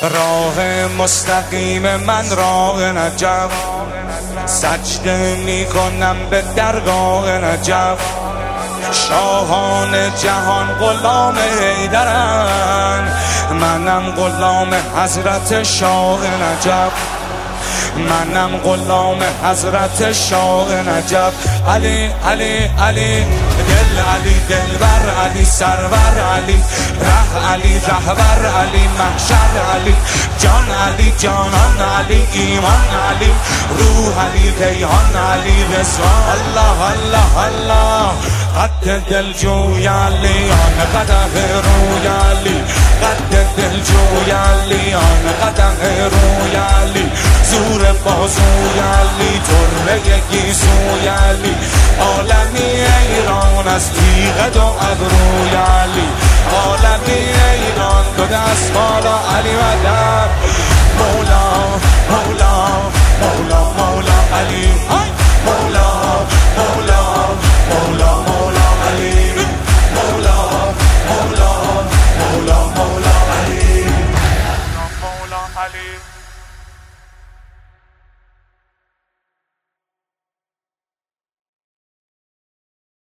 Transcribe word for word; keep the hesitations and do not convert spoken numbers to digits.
راه مستقیم من راه نجف، سجده می کنم به درگاه نجف. شاهان جهان غلام حیدرن، منم غلام حضرت شاه نجف. منم غلام حضرت شاه نجف. علی علی علی دل علی دلبر علی سرور علی ره علی رهبر علی محشر علی جان علی جانان علی ایمان علی روح علی ریحان علی رضوان. الله الله الله قد دل جوی علی آن قدح روی علی قد دل جوی علی آن قدح روی علی زور بازوی علی طره گیسوی علی عالمی ایران از تیغ دو ابروی علی عالمی ایران دو دست بالا علی و